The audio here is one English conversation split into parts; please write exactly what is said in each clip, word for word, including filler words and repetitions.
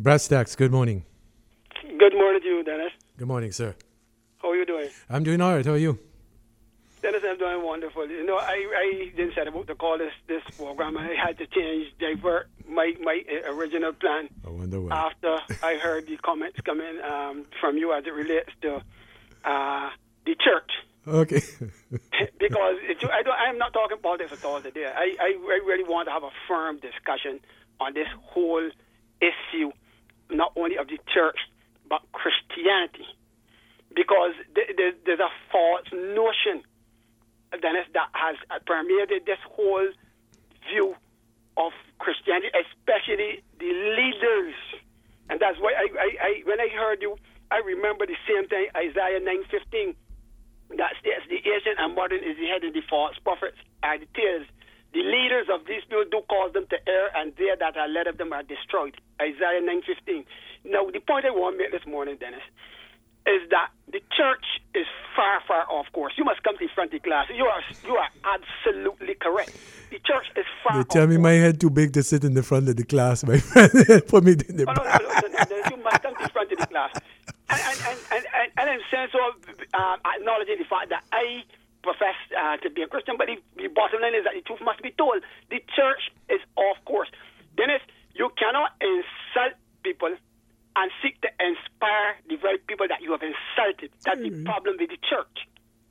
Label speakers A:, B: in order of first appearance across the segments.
A: Brad Stacks, good morning.
B: Good morning to you, Dennis.
A: Good morning, sir.
B: How are you doing?
A: I'm doing all right. How are you?
B: Dennis, I'm doing wonderful. You know, I, I didn't set about to call this this program. I had to change, divert my, my original plan.
A: I wonder why.
B: After I heard the comments coming um, from you as it relates to uh, the church.
A: Okay.
B: Because it, I don't, I'm not talking politics at all today. I, I, I really want to have a firm discussion on this whole issue, not only of the church, but Christianity. Because th- th- there's a false notion, Dennis, that has permeated this whole view of Christianity, especially the leaders. And that's why I, I, I when I heard you, I remember the same thing, Isaiah nine fifteen, that states the ancient and modern is the head of the false prophets are the tails. The leaders of these people do cause them to err, and they that are led of them are destroyed. Isaiah nine fifteen. Now, the point I want to make this morning, Dennis, is that the church is far, far off course. You must come to the front of the class. You are you are absolutely correct. The church is far
A: They
B: off
A: tell me
B: course.
A: my head too big to sit in the front of the class, my friend. Put me in the
B: Oh, no,
A: back.
B: no, no, no, no, you must come to the front of the class. And, and, and, and, and, and in sense of uh, acknowledging the fact that I profess uh, to be a Christian, but the, the bottom line is that the truth must be told. The church is off course. Dennis, you cannot insult people and seek to inspire the very people that you have insulted. That's the problem with the church.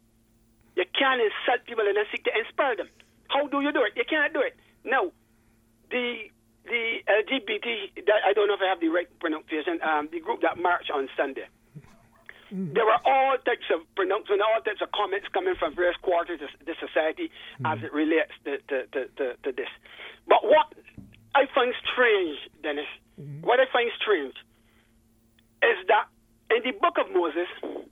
B: You can't insult people and then seek to inspire them. How do you do it? You can't do it. Now, the the L G B T, that, I don't know if I have the right pronunciation, um, the group that marched on Sunday. Mm-hmm. There were all types of pronouncements, all types of comments coming from various quarters of the society mm-hmm. as it relates to, to, to, to, to this. But what I find strange, Dennis, mm-hmm. what I find strange is that in the book of Moses,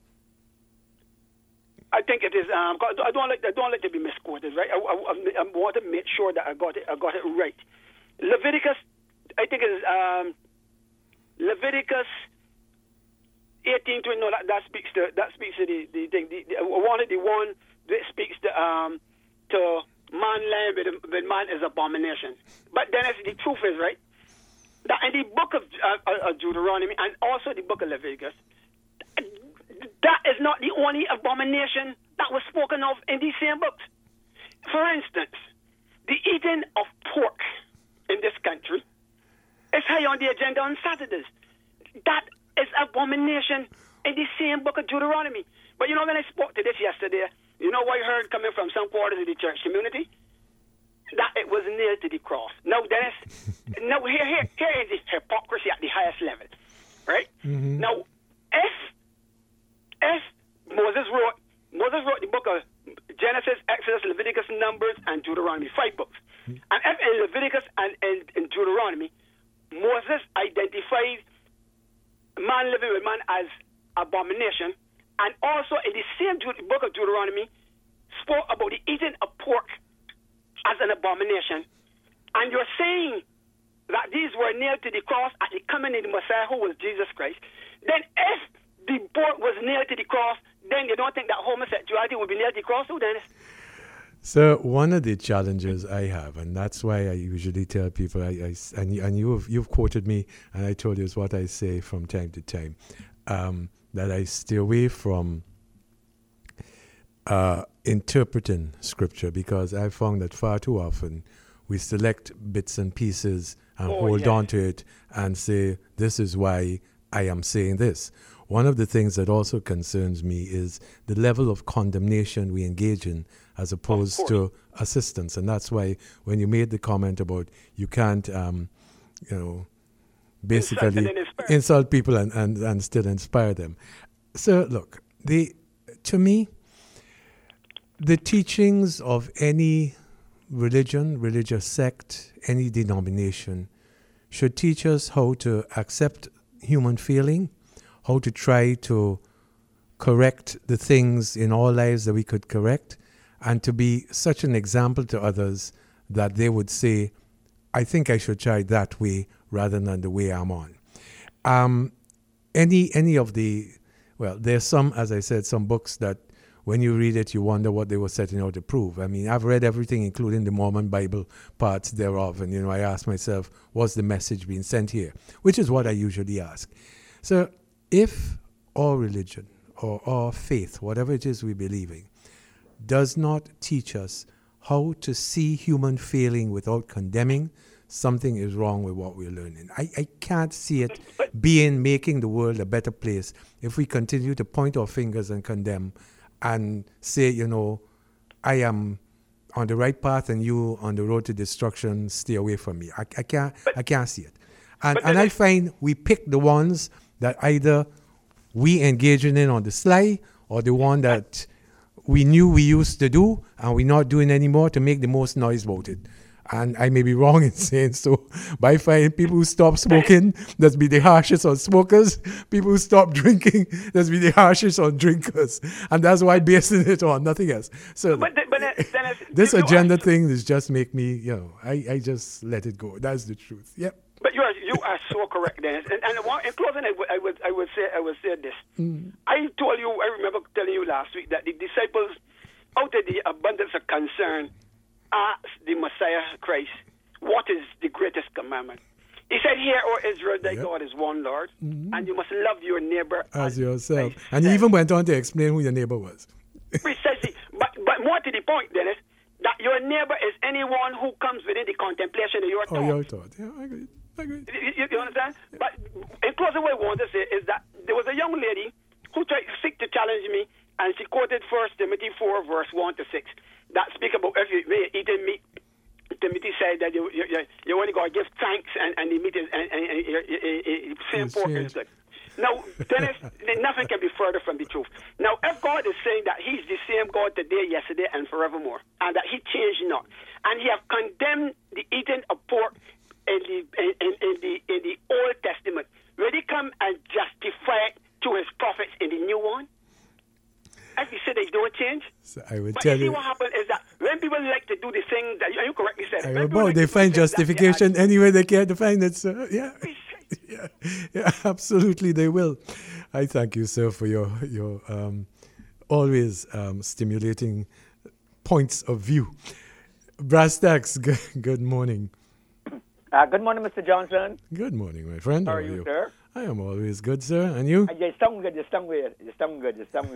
B: I think it is. Um, I don't like. I don't like to be misquoted, right? I, I, I want to make sure that I got it. I got it right. Leviticus, I think it is um, Leviticus eighteen twenty. No, that, that speaks to that speaks to the the thing. The, the, one of the one that speaks to um to man lying with, with man is abomination. But then the truth is, right, that in the book of uh, uh, Deuteronomy and also the book of Leviticus, that is not the only abomination that was spoken of in these same books. For instance, the eating of pork in this country is high on the agenda on Saturdays. That is abomination in the same book of Deuteronomy. But you know, when I spoke to this yesterday, you know what I heard coming from some quarters of the church community? That it was nailed to the cross. Now, Dennis, now here, here, here is the hypocrisy at the highest level, right? Mm-hmm. Now, if if Moses wrote Moses wrote the book of Genesis, Exodus, Leviticus, Numbers, and Deuteronomy, five books. Mm-hmm. And if in Leviticus and in, in Deuteronomy, Moses identified man living with man as abomination, and also in the same book of Deuteronomy spoke about the eating of pork as an abomination, and you're saying that these were nailed to the cross at the coming of the Messiah, who was Jesus Christ, then if the pork was nailed to the cross, then you don't think that homosexuality would be nailed to the cross, too, Dennis?
A: So one of the challenges I have, and that's why I usually tell people, I, I, and, and you have, you've quoted me, and I told you it's what I say from time to time, um, that I stay away from uh, interpreting scripture, because I found that far too often we select bits and pieces and
B: oh,
A: hold
B: yeah.
A: on to it and say, this is why I am saying this. One of the things that also concerns me is the level of condemnation we engage in as opposed to assistance. And that's why when you made the comment about you can't, um, you know, basically insult, insult people and, and, and still inspire them. So, look, the to me, the teachings of any religion, religious sect, any denomination should teach us how to accept human feeling, how to try to correct the things in our lives that we could correct, and to be such an example to others that they would say, I think I should try that way rather than the way I'm on. Um, any any of the, well, there's some, as I said, some books that when you read it, you wonder what they were setting out to prove. I mean, I've read everything, including the Mormon Bible parts thereof, and, you know, I ask myself, what's the message being sent here? Which is what I usually ask. So if our religion or our faith, whatever it is we believe in, does not teach us how to see human failing without condemning, something is wrong with what we're learning. I, I can't see it being making the world a better place if we continue to point our fingers and condemn and say, you know, I am on the right path and you on the road to destruction, stay away from me. I, I can't I can't see it. And and I find we pick the ones that either we engaging in on the sly or the one that we knew we used to do and we're not doing anymore to make the most noise about it. And I may be wrong in saying so, but I find people who stop smoking, that's be the harshest on smokers. People who stop drinking, that's be the harshest on drinkers. And that's why I'm basing it on, nothing else. So
B: but, but, uh, Dennis,
A: this
B: you
A: agenda
B: are,
A: thing is just make me, you know, I, I just let it go. That's the truth. Yep.
B: But you are you are so correct, Dennis. And, and in closing, I would, I would I would say I would say this. Mm. I told you, I remember telling you last week that the disciples, out of the abundance of concern, asked the Messiah Christ, what is the greatest commandment? He said, "Hear, O Israel, thy yep. God is one Lord, mm-hmm. and you must love your neighbor
A: as, as yourself." And he even went on to explain who your neighbor was.
B: Precisely. But but more to the point, Dennis, that your neighbor is anyone who comes within the contemplation of your thought.
A: Oh, your thought. Yeah, I agree. I agree.
B: You, you understand? Yeah. But in closing, what I want to say is that there was a young lady who tried to seek to challenge me, and she quoted First Timothy four, verse one to six, that speak about if you eating meat. Timothy said that you you, you only got to give thanks, and, and the meat is and, and, and, and, and same pork is good. Now, Dennis, nothing can be further from the truth. Now, if God is saying that He's the same God today, yesterday, and forevermore, and that He changed not, and He have condemned the eating of pork in the in, in, in the in the Old Testament, will He come and justify it to His prophets in the new one? As He said, they don't change.
A: So I would
B: but
A: tell
B: you see
A: you.
B: what happened is that when people like to do the thing that you, you correctly said,
A: I know, like they find justification that, anywhere they can to find it. So yeah. yeah, yeah, absolutely, they will. I thank you, sir, for your your um, always um, stimulating points of view. Brass Tacks, good, good morning.
C: Uh, good morning, Mister Johnson.
A: Good morning, my friend.
C: How,
A: How
C: are you, you, sir?
A: I am always good, sir. And you?
C: Uh, you sound good. You sound good. You sound good. You sound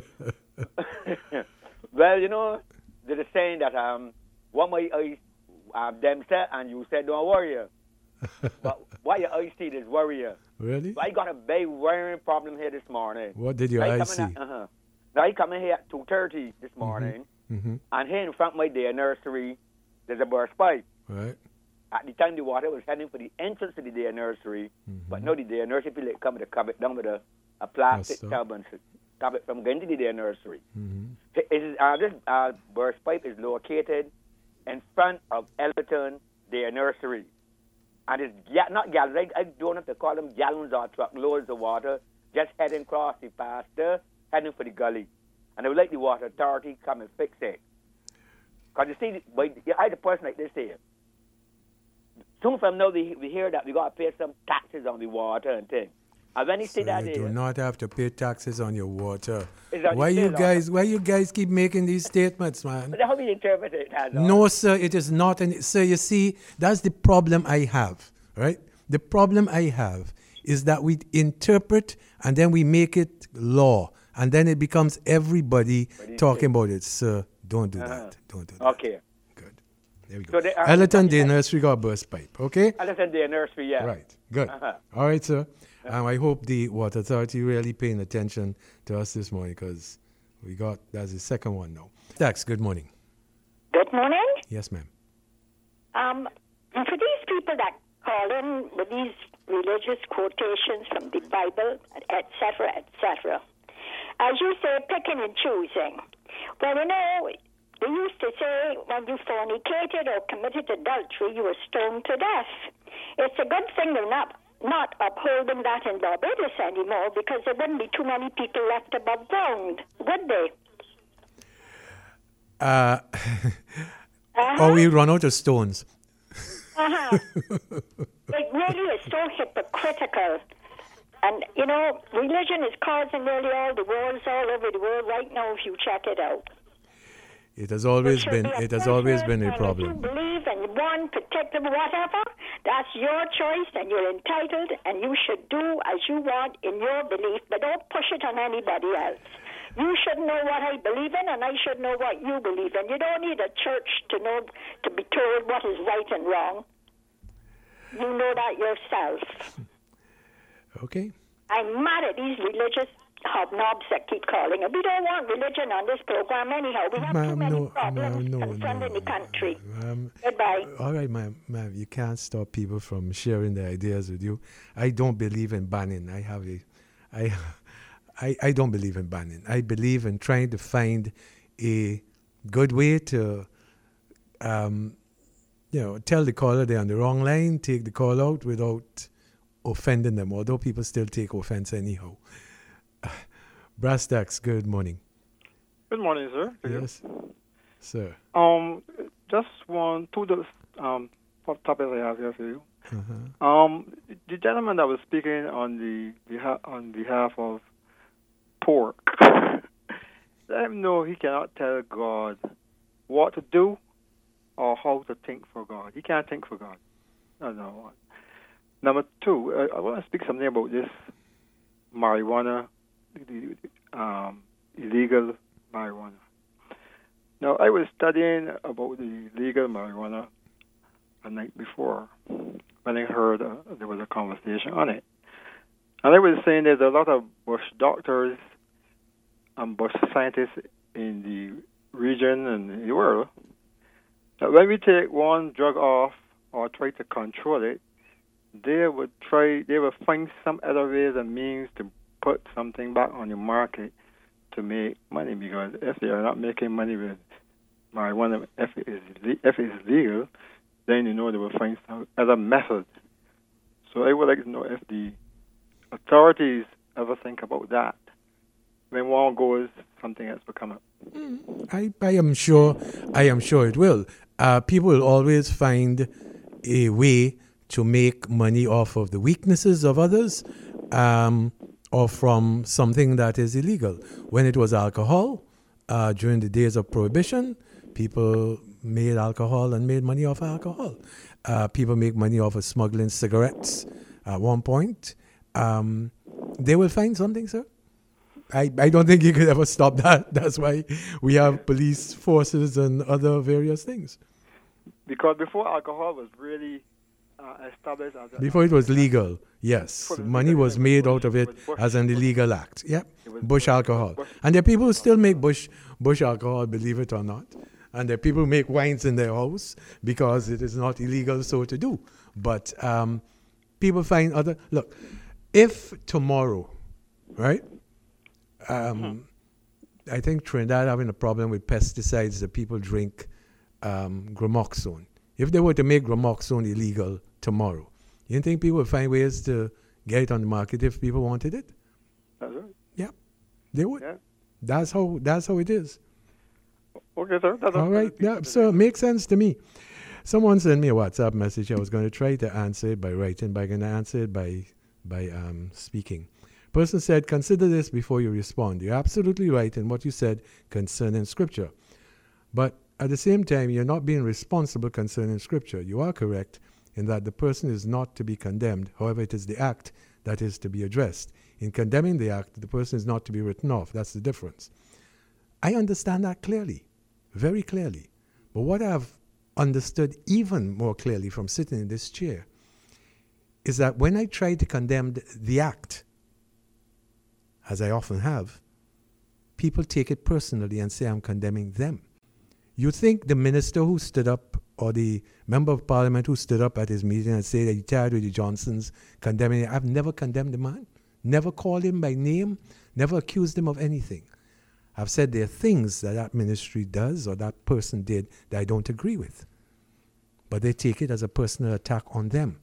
C: good. Well, you know, they're saying that um, what my eyes uh, them said, and you said, don't worry. But what your eyes see is worry.
A: Really?
C: So I got a big worrying problem here this morning.
A: What did your eyes see? At,
C: uh-huh. Now I come in here at two thirty this morning,
A: mm-hmm.
C: and here in front of my day nursery, there's a burst pipe.
A: Right.
C: At the time, the water was heading for the entrance to the day nursery, mm-hmm. but now the day nursery people come to cover it down with a, a plastic tub and stop it from getting to the day nursery.
A: Mm-hmm.
C: It, uh, this uh, burst pipe is located in front of Ellerton Day Nursery. And it's ga- not gallons, I, I don't have to call them gallons or truckloads of water, just heading across the pasture, heading for the gully. And I would like the water authority come and fix it. Because you see, by, I had a person like this here. Soon from now, we, we hear that we got to pay some taxes on the water and things. And when you
A: so
C: see that,
A: you do not have to pay taxes on your water.
C: On
A: why you guys? Why you guys keep making these statements, man?
C: But how do you interpret it? As
A: no, sir, it is not. And sir, you see, that's the problem I have. Right? The problem I have is that we interpret and then we make it law, and then it becomes everybody talking about it. Sir, don't do uh-huh. that. Don't do that.
C: Okay.
A: There we go. So Ellerton Day Nursery got burst pipe, okay?
C: Ellerton Day Nursery, yeah.
A: Right, good.
C: Uh-huh.
A: All right, sir. Um, I hope the Water Authority really paying attention to us this morning because we got, that's the second one now. Dax, good morning.
D: Good morning.
A: Yes, ma'am.
D: Um, for these people that call in with these religious quotations from the Bible, et cetera, et cetera, as you say, picking and choosing. Well, you know, they used to say when you fornicated or committed adultery, you were stoned to death. It's a good thing they're not, not upholding that in Barbados anymore because there wouldn't be too many people left above ground, would they?
A: Uh, uh-huh. Or we run out of stones.
D: Uh-huh. It really is so hypocritical And, you know, religion is causing nearly all the wars all over the world right now if you check it out.
A: It has always been.
D: Be
A: It has always been a problem.
D: If you believe in one particular whatever, that's your choice, and you're entitled, and you should do as you want in your belief, but don't push it on anybody else. You should know what I believe in, and I should know what you believe in. You don't need a church to know to be told what is right and wrong. You know that yourself.
A: Okay.
D: I'm mad at these religious hobnobs that keep calling. We don't want religion on this program anyhow. We have
A: ma'am,
D: too many
A: no,
D: problems
A: no, no,
D: confronting
A: no,
D: the country.
A: Ma'am,
D: Goodbye.
A: All right, ma'am, ma'am, you can't stop people from sharing their ideas with you. I don't believe in banning. I have a, I, I, I don't believe in banning. I believe in trying to find a good way to, um, you know, tell the caller they're on the wrong line, take the call out without offending them, although people still take offense anyhow. Brass Tacks, good morning.
E: Good morning, sir.
A: Yes, sir.
E: Um, just one, two um, topics I have here for you.
A: Uh-huh.
E: Um, the gentleman that was speaking on the behalf on behalf of pork, let him know he cannot tell God what to do or how to think for God. He can't think for God. That's number one. Number two, I, I want to speak something about this marijuana. The, um, illegal marijuana. Now, I was studying about the legal marijuana the night before when I heard uh, there was a conversation on it. And I was saying there's a lot of bush doctors and bush scientists in the region and in the world that when we take one drug off or try to control it, they would try, they would find some other ways and means to put something back on the market to make money, because if they are not making money with marijuana, if it is if it is legal, then you know they will find some other method. So I would like to know if the authorities ever think about that. When one goes, something else will come up.
A: I, I am sure I am sure it will. Uh, people will always find a way to make money off of the weaknesses of others. Um, or from something that is illegal. When it was alcohol, uh, during the days of Prohibition, people made alcohol and made money off alcohol. Uh, people make money off of smuggling cigarettes at one point. Um, they will find something, sir. I, I don't think you could ever stop that. That's why we have police forces and other various things.
E: Because before alcohol was really uh, established as a,
A: before it was legal, yes, money was made out of it as an illegal act. Yeah, bush alcohol, and there are people who still make bush bush alcohol, believe it or not, and there are people who make wines in their house because it is not illegal so to do. But um, people find other look. If tomorrow, right? Um, I think Trinidad having a problem with pesticides that people drink um, Gramoxone. If they were to make Gramoxone illegal tomorrow, you think people would find ways to get it on the market if people wanted it?
E: That's right.
A: Yeah, they would.
E: Yeah.
A: That's how. That's how it is.
E: Okay, sir. That's
A: all right. Yeah. So it makes sense to me. Someone sent me a WhatsApp message. I was going to try to answer it by writing, but I'm going to answer it by by um, speaking. Person said, consider this before you respond. You're absolutely right in what you said concerning Scripture. But at the same time, you're not being responsible concerning Scripture. You are correct in that the person is not to be condemned. However, it is the act that is to be addressed. In condemning the act, the person is not to be written off. That's the difference. I understand that clearly, very clearly. But what I've understood even more clearly from sitting in this chair is that when I try to condemn the act, as I often have, people take it personally and say I'm condemning them. You think the minister who stood up or the member of parliament who stood up at his meeting and said that he tired with the Johnsons condemning him, I've never condemned the man, never called him by name, never accused him of anything. I've said there are things that that ministry does or that person did that I don't agree with. But they take it as a personal attack on them.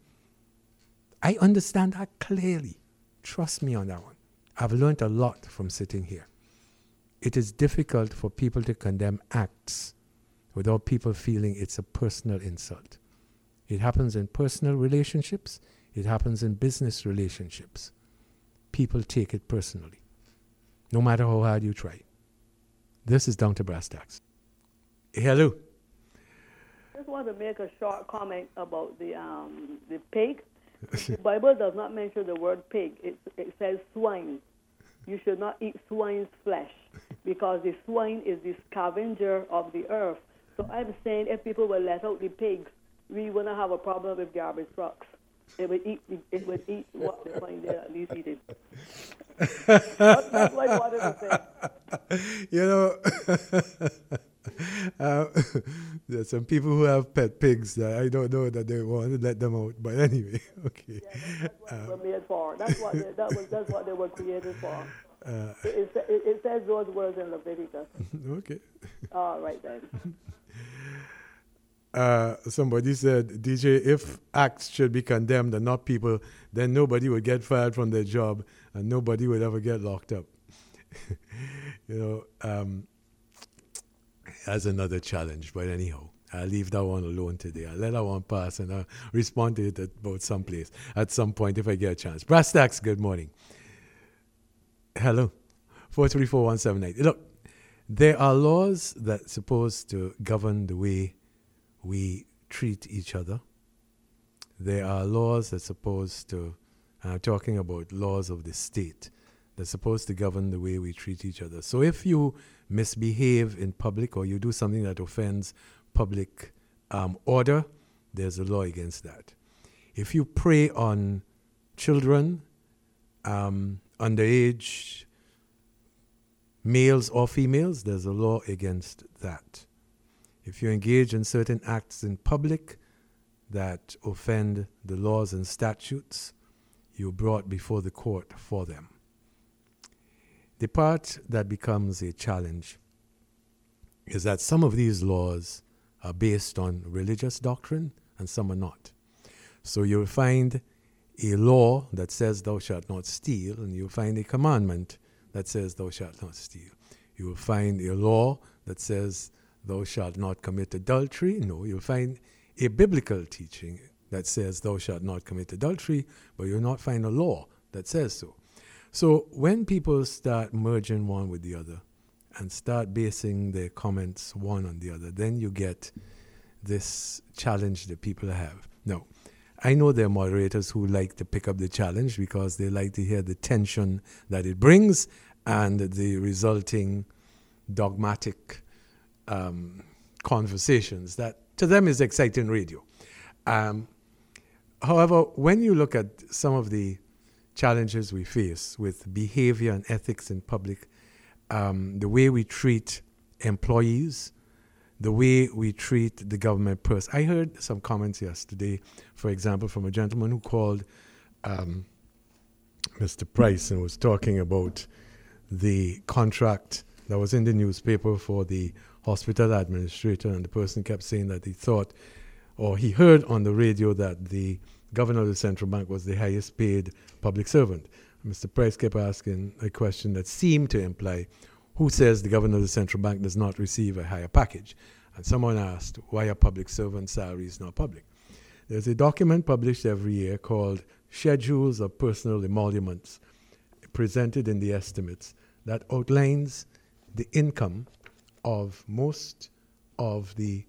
A: I understand that clearly. Trust me on that one. I've learned a lot from sitting here. It is difficult for people to condemn acts without people feeling it's a personal insult. It happens in personal relationships. It happens in business relationships. people take it personally, no matter how hard you try. This is down to brass tacks. Hello.
F: I just want to make a short comment about the um, the pig. The Bible does not mention the word pig. It, it says swine. You should not eat swine's flesh because the swine is the scavenger of the earth. So I'm saying if people will let out the pigs, we wouldn't have a problem with garbage trucks. It would eat. It would eat what they find there. At least eat it. that's, that's what I wanted to say.
A: You know, uh, there's some people who have pet pigs that I don't know that they want to let them out. But anyway, okay.
F: Yeah, that's what um, they were made for. That's what they, that was. That's what they were created for.
A: Uh,
F: it, it, it says those words in Leviticus.
A: Okay.
F: All right then.
A: Uh, somebody said, D J, if acts should be condemned and not people, then nobody would get fired from their job and nobody would ever get locked up. You know, um, that's another challenge. But anyhow, I'll leave that one alone today. I'll let that one pass and I'll respond to it at about someplace at some point if I get a chance. Brass tacks, good morning. Hello. four three four one seven eight. Look, there are laws that's supposed to govern the way we treat each other. There are laws that's supposed to, and I'm talking about laws of the state, that's supposed to govern the way we treat each other. So if you misbehave in public or you do something that offends public um, order, there's a law against that. If you prey on children, um, underage males or females, there's a law against that. If you engage in certain acts in public that offend the laws and statutes, you're brought before the court for them. The part that becomes a challenge is that some of these laws are based on religious doctrine and some are not. So you'll find a law that says thou shalt not steal, and you'll find a commandment that says thou shalt not steal. You will find a law that says thou shalt not commit adultery. No, you'll find a biblical teaching that says thou shalt not commit adultery, but you'll not find a law that says so. So when people start merging one with the other and start basing their comments one on the other, then you get this challenge that people have. Now, I know there are moderators who like to pick up the challenge because they like to hear the tension that it brings and the resulting dogmatic um, conversations that to them is exciting radio. Um, however, when you look at some of the challenges we face with behavior and ethics in public, um, the way we treat employees, the way we treat the government purse. I heard some comments yesterday, for example, from a gentleman who called um, Mister Price and was talking about the contract that was in the newspaper for the hospital administrator, and the person kept saying that he thought, or he heard on the radio that the governor of the central bank was the highest paid public servant. Mister Price kept asking a question that seemed to imply, who says the governor of the central bank does not receive a higher package? And someone asked, why are public servant salaries not public? There's a document published every year called Schedules of Personal Emoluments, presented in the estimates, that outlines the income of most of the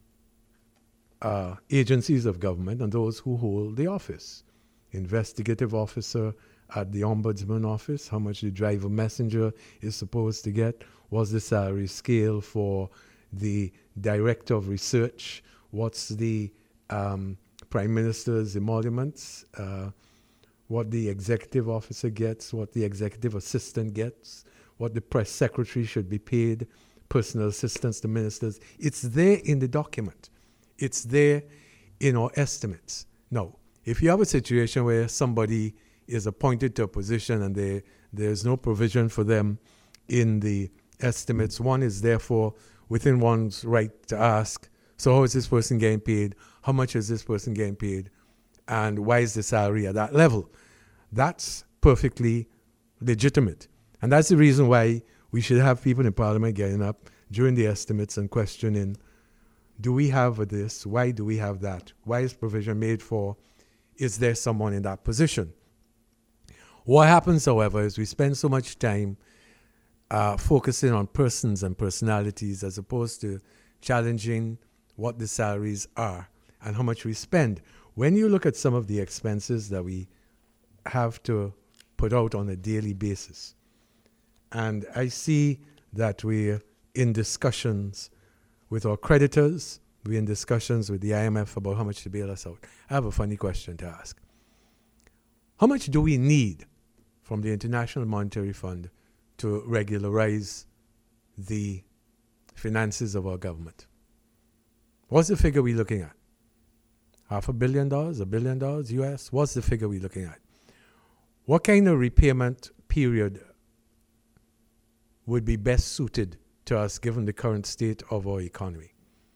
A: uh, agencies of government and those who hold the office. Investigative officer at the ombudsman office, how much the driver messenger is supposed to get, what's the salary scale for the director of research, what's the um, prime minister's emoluments, uh, what the executive officer gets, what the executive assistant gets, what the press secretary should be paid, personal assistants to ministers. It's there in the document. It's there in our estimates. Now, if you have a situation where somebody is appointed to a position and they, there's no provision for them in the estimates, one is therefore within one's right to ask, so how is this person getting paid? How much is this person getting paid? And why is the salary at that level? That's perfectly legitimate. And that's the reason why we should have people in Parliament getting up during the estimates and questioning, do we have this? Why do we have that? Why is provision made for? Is there someone in that position? What happens, however, is we spend so much time uh, focusing on persons and personalities as opposed to challenging what the salaries are and how much we spend. When you look at some of the expenses that we have to put out on a daily basis, and I see that we're in discussions with our creditors, we're in discussions with the I M F about how much to bail us out. I have a funny question to ask. How much do we need from the International Monetary Fund to regularize the finances of our government? What's the figure we're looking at? Half a billion dollars, a billion dollars U S? What's the figure we're looking at? What kind of repayment period would be best suited to us given the current state of our economy?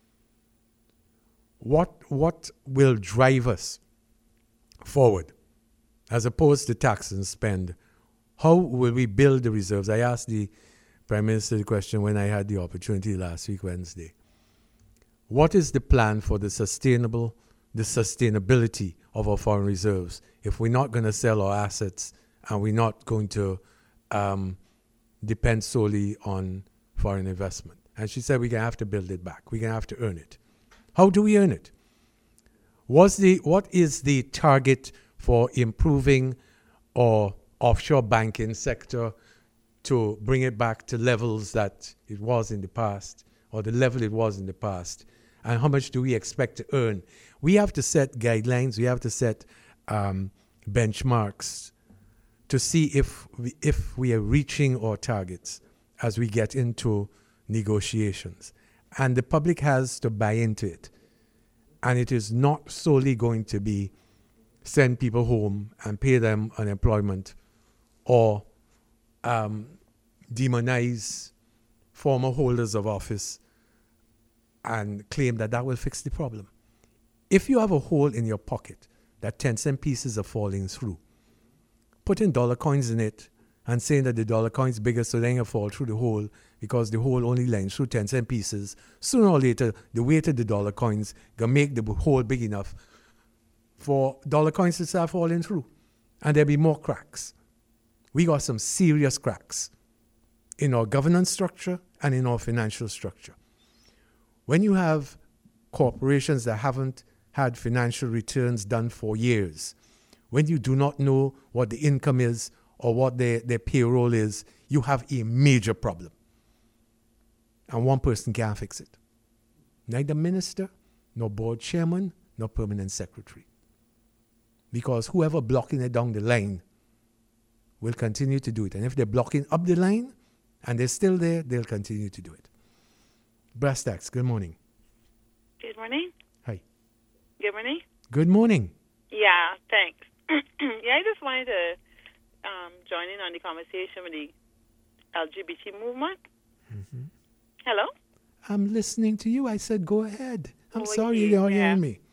A: What, what will drive us forward as opposed to tax and spend? How will we build the reserves? I asked the Prime Minister the question when I had the opportunity last week, Wednesday. What is the plan for the sustainable, the sustainability of our foreign reserves if we're not going to sell our assets and we're not going to um, depend solely on foreign investment? And she said we're going to have to build it back. We're going to have to earn it. How do we earn it? What's the, what is the target for improving our offshore banking sector to bring it back to levels that it was in the past, or the level it was in the past? And how much do we expect to earn? We have to set guidelines. We have to set um, benchmarks to see if we, if we are reaching our targets as we get into negotiations. And the public has to buy into it. And it is not solely going to be send people home and pay them unemployment or um, demonize former holders of office and claim that that will fix the problem. If you have a hole in your pocket that ten cent pieces are falling through, putting dollar coins in it and saying that the dollar coin is bigger so they can fall through the hole because the hole only lines through ten cent pieces, sooner or later the weight of the dollar coins gonna make the hole big enough for dollar coins to start falling through. And there'll be more cracks. We got some serious cracks in our governance structure and in our financial structure. When you have corporations that haven't had financial returns done for years, when you do not know what the income is or what their, their payroll is, you have a major problem. And one person can't fix it. Neither minister, nor board chairman, nor permanent secretary. Because whoever blocking it down the line will continue to do it. And if they're blocking up the line and they're still there, they'll continue to do it. Brass Tacks, good morning.
G: Good morning.
A: Hi.
G: Good morning.
A: Good morning.
G: Yeah, thanks. Yeah, I just wanted to um, join in on the conversation with the L G B T movement. Mm-hmm. Hello?
A: I'm listening to you. I said go ahead. I'm
G: oh,
A: sorry
G: yeah.
A: you're not hearing me.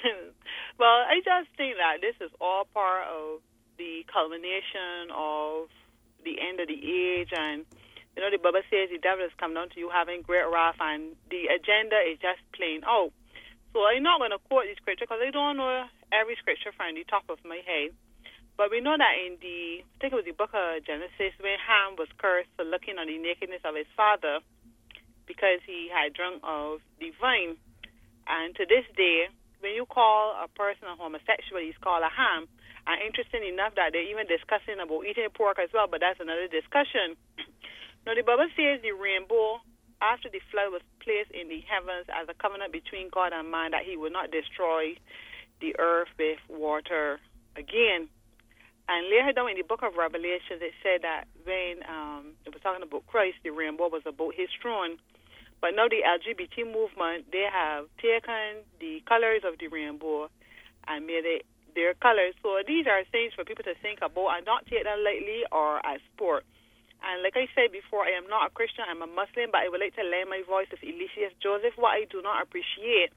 G: Well, I just think that this is all part of the culmination of the end of the age. And, you know, the Bible says the devil has come down to you having great wrath, and the agenda is just plain out. So I'm not going to quote the scripture because I don't know every scripture from the top of my head. But we know that in the, I think it was the book of Genesis, when Ham was cursed for looking on the nakedness of his father because he had drunk of the vine. And to this day, when you call a person a homosexual, he's called a ham. And interesting enough that they're even discussing about eating pork as well, but that's another discussion. Now, the Bible says the rainbow, after the flood, was placed in the heavens as a covenant between God and man, that he would not destroy the earth with water again. And later down in the book of Revelation, it said that when um, it was talking about Christ, the rainbow was about his throne. But now the L G B T movement, they have taken the colors of the rainbow and made it their colors. So these are things for people to think about and not take them lightly or as sport. And like I said before, I am not a Christian, I'm a Muslim, but I would like to lend my voice to Elisius Joseph. What I do not appreciate,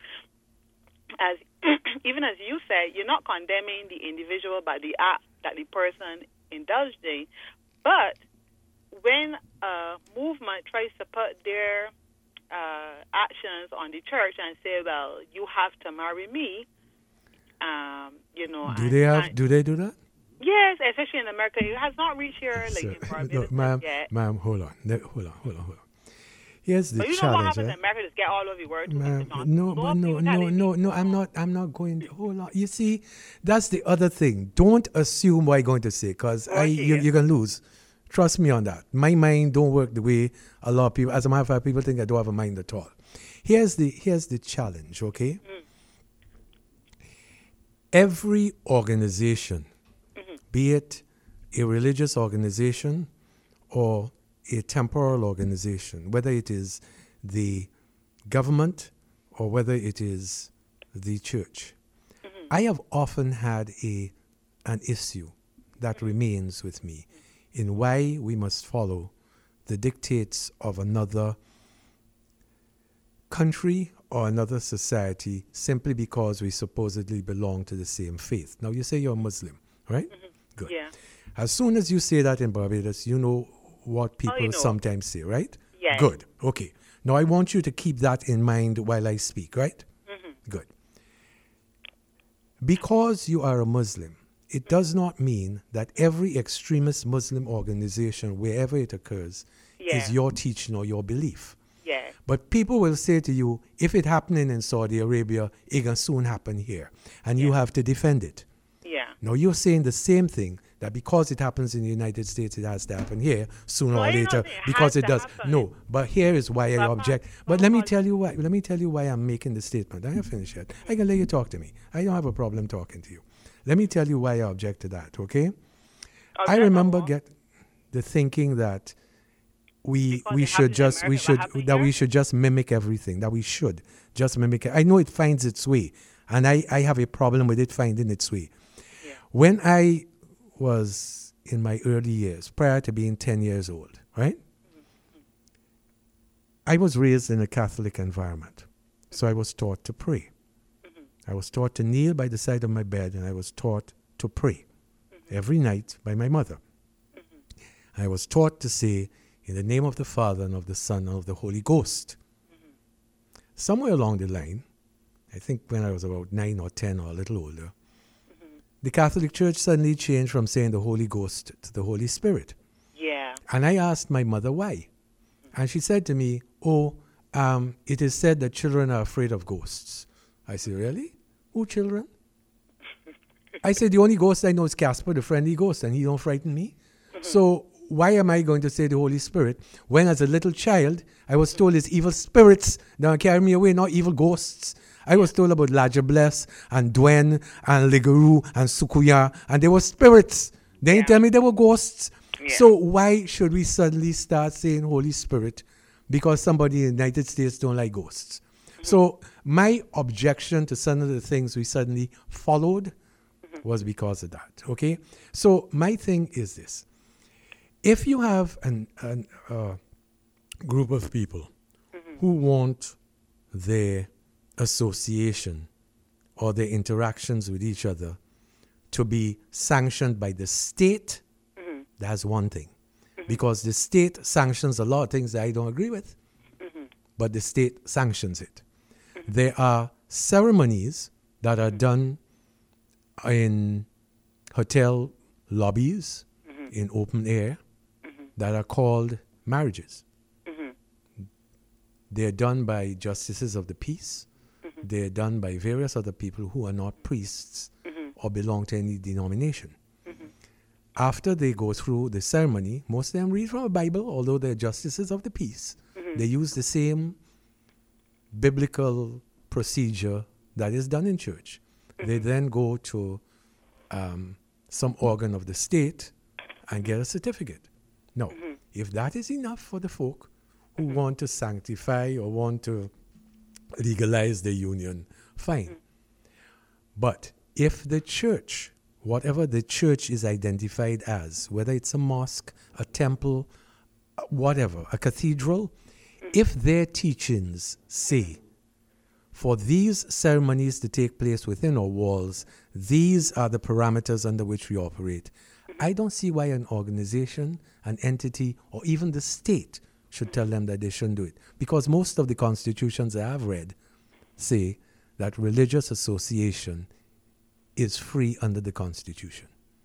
G: as even as you said, you're not condemning the individual but the act that the person indulged in. But when a movement tries to put their uh, actions on the church and say, well, you have to marry me, um, you know.
A: Do
G: and,
A: they have?
G: and,
A: do they do that?
G: Yes, especially in America. It has not reached here like
A: So,
G: in Barbados
A: no, ma'am,
G: yet.
A: ma'am, hold on. Ne- Hold on, hold on, hold on. Here's the
G: But you know
A: challenge.
G: what happens
A: eh?
G: in America? Just get all of your words.
A: Ma'am, no, but no, no, no, no. I'm not. I'm not going. Hold on. You see, that's the other thing. Don't assume what I'm going to say, because I
G: Okay.
A: you, you're gonna lose. Trust me on that. My mind don't work the way a lot of people. As a matter of fact, people think I don't have a mind at all. Here's the here's the challenge. Okay.
G: Mm.
A: Every organization,
G: Mm-hmm.
A: be it a religious organization or a temporal organization, whether it is the government or whether it is the church.
G: Mm-hmm.
A: I have often had a an issue that remains with me in why we must follow the dictates of another country or another society simply because we supposedly belong to the same faith. Now, you say you're a Muslim, right? Good.
G: Yeah.
A: As soon as you say that in Barbados, you know what people
G: you know.
A: sometimes say, right?
G: Yes.
A: Good. Okay. Now, I want you to keep that in mind while I speak, right?
G: Mm-hmm.
A: Good. Because you are a Muslim, it does not mean that every extremist Muslim organization, wherever it occurs,
G: Yeah.
A: is your teaching or your belief.
G: Yeah.
A: But people will say to you, if it happening in Saudi Arabia, it can soon happen here. And you have to defend it.
G: Yeah.
A: Now, you're saying the same thing, that because it happens in the United States, it has to happen here sooner
G: No,
A: or
G: I don't
A: later,
G: think it
A: because
G: has
A: it
G: to
A: does.
G: happen.
A: No, but here is why I
G: But
A: object.
G: how-
A: But
G: how
A: let me
G: about-
A: tell you why. Let me tell you why I'm making the statement. I haven't finished yet. I can let you talk to me. I don't have a problem talking to you. Let me tell you why I object to that, okay? I
G: Object
A: remember
G: on what?
A: get the thinking that we
G: Because
A: we
G: it
A: should
G: happened in
A: just we
G: America,
A: should
G: what happened
A: that we
G: here?
A: should just mimic everything. That we should just mimic it. I know it finds its way, and I I have a problem with it finding its way.
G: Yeah.
A: When I was in my early years, prior to being ten years old, right? I was raised in a Catholic environment, so I was taught to pray. I was taught to kneel by the side of my bed, and I was taught to pray every night by my mother. I was taught to say, in the name of the Father, and of the Son, and of the Holy Ghost. Somewhere along the line, I think when I was about nine or ten or a little older, the Catholic Church suddenly changed from saying the Holy Ghost to the Holy Spirit.
G: Yeah.
A: And I asked my mother why. And she said to me, oh, um, it is said that children are afraid of ghosts. I said, really? Who children? I said, the only ghost I know is Casper, the friendly ghost, and he don't frighten me. So why am I going to say the Holy Spirit when as a little child I was told it's evil spirits that carry me away, not evil ghosts? I was told about Lajables and Dwen and Ligaru and Sukuya, and they were spirits. They didn't
G: Yeah.
A: tell me they were ghosts.
G: Yeah.
A: So why should we suddenly start saying Holy Spirit because somebody in the United States don't like ghosts? So my objection to some of the things we suddenly followed was because of that, okay? So my thing is this. If you have an, an uh, group of people who want their association or their interactions with each other to be sanctioned by the state, that's one thing. Because the state sanctions a lot of things that I don't agree with, but the state sanctions it. There are ceremonies that are done in hotel lobbies, in open air, that are called marriages. They're done by justices of the peace. They're done by various other people who are not priests or belong to any denomination. After they go through the ceremony, most of them read from a Bible, although they're justices of the peace. They use the same biblical procedure that is done in church. They then go to um, some organ of the state and get a certificate. Now, if that is enough for the folk who want to sanctify or want to legalize the union, fine. But if the church, whatever the church is identified as, whether it's a mosque, a temple, uh, whatever, a cathedral, if their teachings say, for these ceremonies to take place within our walls, these are the parameters under which we operate, I don't see why an organization, an entity, or even the state should tell them that they shouldn't do it. Because most of the constitutions I have read say that religious association is free under the Constitution.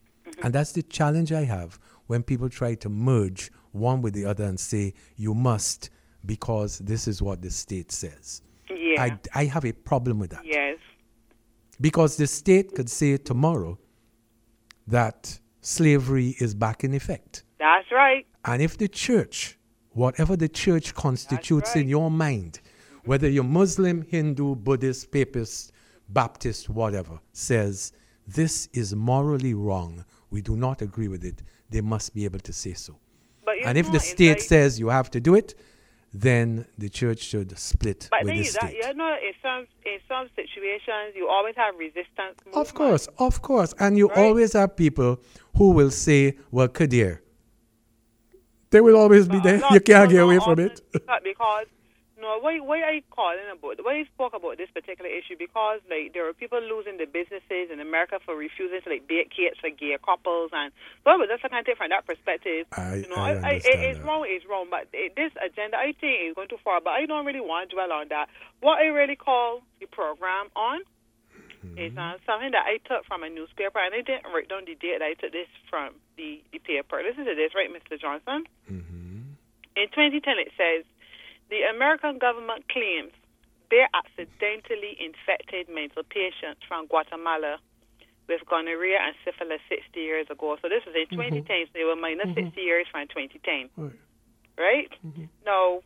A: And that's the challenge I have when people try to merge one with the other and say, you must, because this is what the state says.
G: Yeah.
A: I, I have a problem with that.
G: Yes.
A: Because the state could say tomorrow that slavery is back in effect.
G: That's right.
A: And if the church, whatever the church constitutes
G: right.
A: in your mind, whether you're Muslim, Hindu, Buddhist, Papist, Baptist, whatever, says this is morally wrong, we do not agree with it, they must be able to say so.
G: But
A: And if
G: know,
A: the state
G: like,
A: says you have to do it, then the church should split
G: but
A: with
G: then
A: the
G: you, that,
A: state.
G: you know, in some in some situations, you always have resistance.
A: Of
G: movement.
A: course, of course. And you
G: Right.
A: always have people who will say, well, Kadir. They will always be
G: But
A: there.
G: a lot
A: You
G: of people
A: can't get
G: don't
A: away from
G: often
A: it.
G: do that because, no, why, why are you calling about, why you spoke about this particular issue? Because, like, there are people losing their businesses in America for refusing to, like, bake cakes for gay couples. And so, but that's I can take from that perspective.
A: I-
G: you know,
A: I
G: I, I,
A: understand
G: it's
A: that.
G: wrong, it's wrong. But it, this agenda, I think, is going too far. But I don't really want to dwell on that. What I really call the program on is uh, something that I took from a newspaper, and I didn't write down the date that I took this from the, the paper. Listen to this, right, Mister Johnson? In twenty ten, it says, the American government claims they accidentally infected mental patients from Guatemala with gonorrhea and syphilis sixty years ago. So this was in twenty ten, so they were minus sixty years from twenty ten.
A: Right.
G: Right? Now,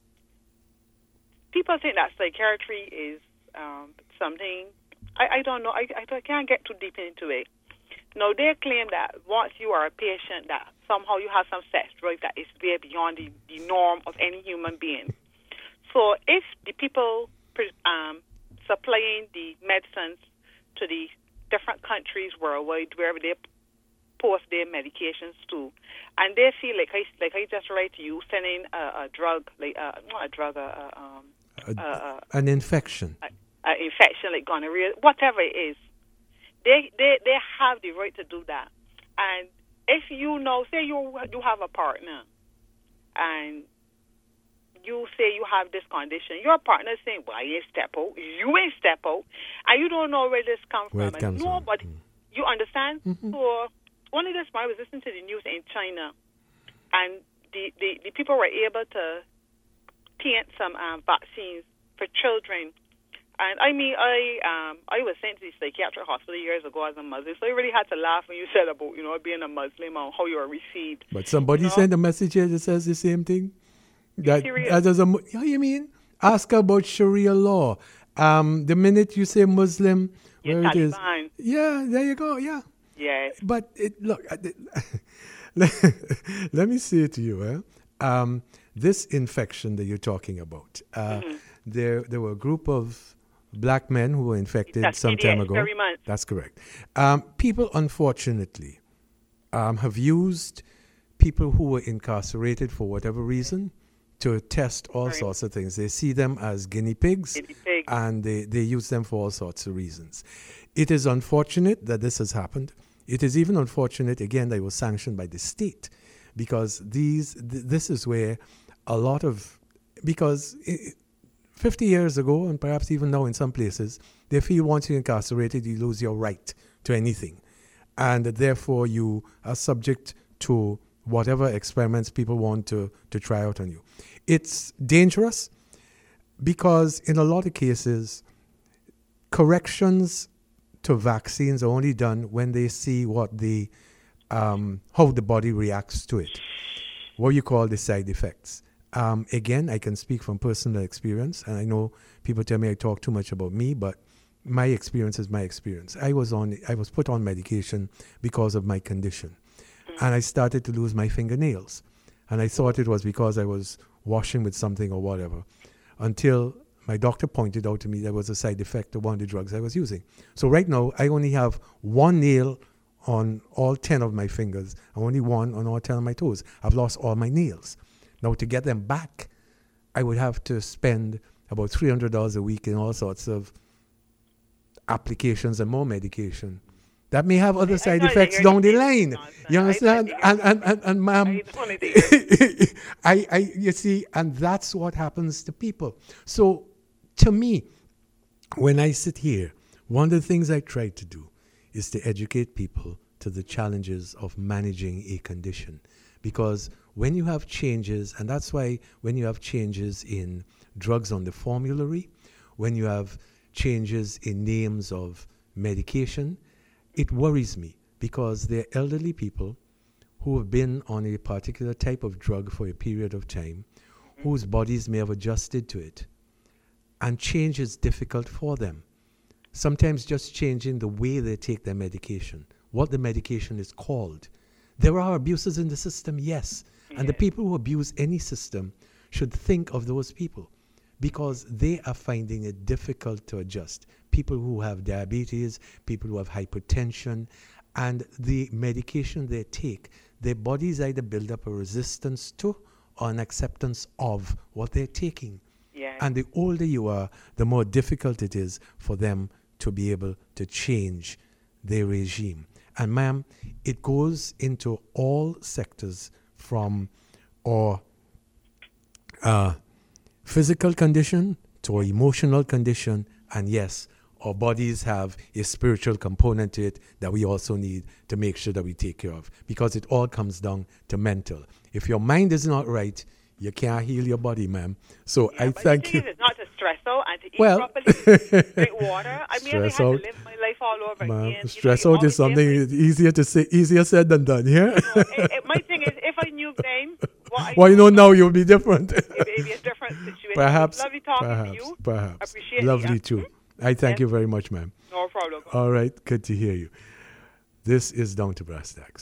G: people think that psychiatry is um, something, I, I don't know, I, I can't get too deep into it. Now, they claim that once you are a patient, that somehow you have some sex drive that is way beyond the, the norm of any human being. So if the people um, supplying the medicines to the different countries worldwide, wherever they post their medications to, and they feel like I, like I just write to you, sending a, a drug, like uh, not a drug, a, a, um,
A: A-
G: a, a,
A: An infection.
G: a, a infection like gonorrhea, whatever it is, they, they they have the right to do that. And if you know, say you you have a partner, and you say you have this condition, your partner is saying, well, I ain't step out, you ain't step out, and you don't know where this comes
A: Where
G: from.
A: it comes
G: and
A: from.
G: nobody,
A: Mm.
G: you understand?
A: Mhm.
G: So only this morning I was listening to the news in China, and the, the, the people were able to paint some um, vaccines for children. And I mean, I um, I was sent to the psychiatric hospital years ago as a Muslim, so I really had to laugh when you said about, you know, being a Muslim and how you are received.
A: But somebody
G: You know?
A: sent a message here that says the same thing. That,
G: serious?
A: that as a, Mu- yeah, you mean? Ask about Sharia law. Um, the minute you say Muslim,
G: You're
A: where it is.
G: Taliban.
A: Yeah, there you go. Yeah.
G: Yes.
A: But it, look, I did- let, let me say to you, eh? um, this infection that you're talking about, uh,
G: Mm-hmm.
A: there there were a group of black men who were infected
G: That's
A: some time
G: idiot,
A: ago.
G: very much.
A: That's correct. Um, people, unfortunately, um, have used people who were incarcerated for whatever reason to test all
G: Right.
A: sorts of things. They see them as guinea pigs,
G: Guinea pigs.
A: and they, they use them for all sorts of reasons. It is unfortunate that this has happened. It is even unfortunate, again, that it was sanctioned by the state, because these th- this is where a lot of, because i fifty years ago, and perhaps even now in some places, they feel once you're incarcerated, you lose your right to anything. And therefore, you are subject to whatever experiments people want to, to try out on you. It's dangerous because in a lot of cases, corrections to vaccines are only done when they see what the um, how the body reacts to it, what you call the side effects. Um, again, I can speak from personal experience, and I know people tell me I talk too much about me, but my experience is my experience. I was on, I was put on medication because of my condition, and I started to lose my fingernails, and I thought it was because I was washing with something or whatever, until my doctor pointed out to me there was a side effect of one of the drugs I was using. So right now, I only have one nail on all ten of my fingers, and only one on all ten of my toes. I've lost all my nails. Now, to get them back, I would have to spend about three hundred dollars a week in all sorts of applications and more medication. That may have other
G: I
A: side
G: know that
A: effects
G: you're
A: down the
G: saying
A: line.
G: nonsense.
A: You
G: I know
A: understand?
G: that
A: And,
G: you're
A: and, and, and ma'am,
G: I don't want to
A: I, I, you see, and that's what happens to people. So, to me, when I sit here, one of the things I try to do is to educate people to the challenges of managing a condition. Because when you have changes, and that's why when you have changes in drugs on the formulary, when you have changes in names of medication, it worries me because they're elderly people who have been on a particular type of drug for a period of time, whose bodies may have adjusted to it. And change is difficult for them. Sometimes just changing the way they take their medication, what the medication is called. There are abuses in the system, yes. yes. And the people who abuse any system should think of those people because they are finding it difficult to adjust. People who have diabetes, people who have hypertension, and the medication they take, their bodies either build up a resistance to or an acceptance of what they're taking.
G: Yes.
A: And the older you are, the more difficult it is for them to be able to change their regime. And ma'am, it goes into all sectors from our uh, physical condition to our emotional condition. And yes, our bodies have a spiritual component to it that we also need to make sure that we take care of, because it all comes down to mental. If your mind is not right, you can't heal your body, ma'am. So
G: yeah,
A: I
G: but
A: thank
G: the
A: you.
G: thing is, it's not to stress out and to eat
A: Well,
G: properly, drink water. I mean, I had
A: stress
G: to
A: out,
G: live my life all over
A: ma'am.
G: again.
A: Stress
G: you know,
A: out is something
G: always
A: easier to say, easier said than done. Yeah.
G: You know, it, it, my thing is, if I knew then what I
A: Well, you know
G: now,
A: now you'll be different.
G: it may be a different situation.
A: Perhaps.
G: Lovely talking
A: perhaps.
G: to you.
A: Perhaps.
G: Appreciate
A: Lovely
G: it.
A: too.
G: Hmm?
A: I thank
G: Yes.
A: you very much, ma'am.
G: No problem.
A: All right. Good to hear you. This is Down to Brass Tacks.